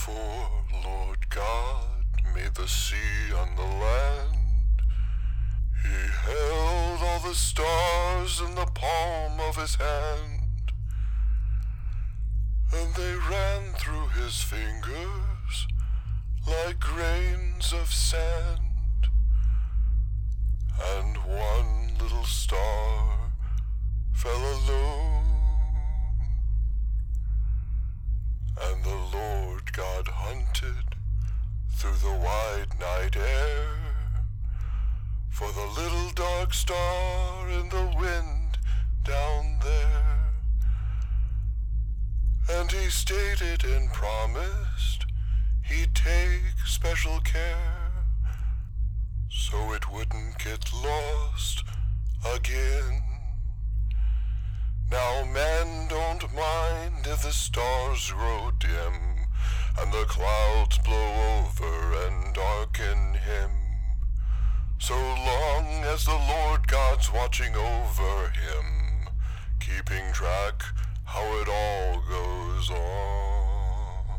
before Lord God made the sea and the land, he held all the stars in the palm of his hand, and they ran through his fingers like grains of sand. And one little star fell alone, and the Lord God hunted through the wide night air for the little dark star in the wind down there. And he stated and promised he'd take special care so it wouldn't get lost again. Now men don't mind if the stars grow dim and the clouds blow over and darken him, so long as the Lord God's watching over him, keeping track how it all goes on.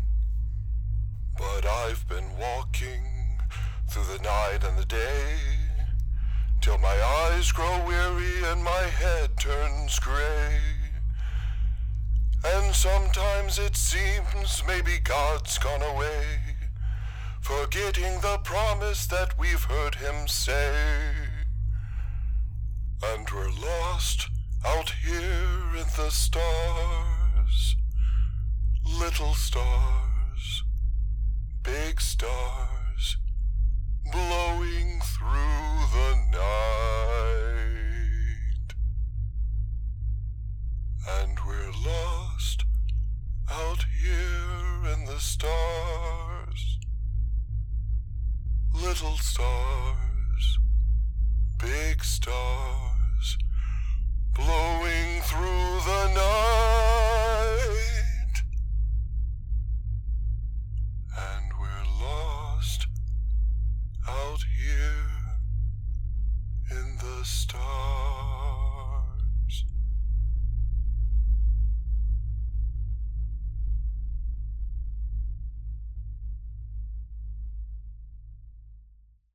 But I've been walking through the night and the day, till my eyes grow weary and my head turns gray. And sometimes it seems maybe God's gone away, forgetting the promise that we've heard him say. And we're lost out here in the stars, little stars, big stars, blowing through the night. And we're lost out here in the stars, little stars, big stars, blowing through the night.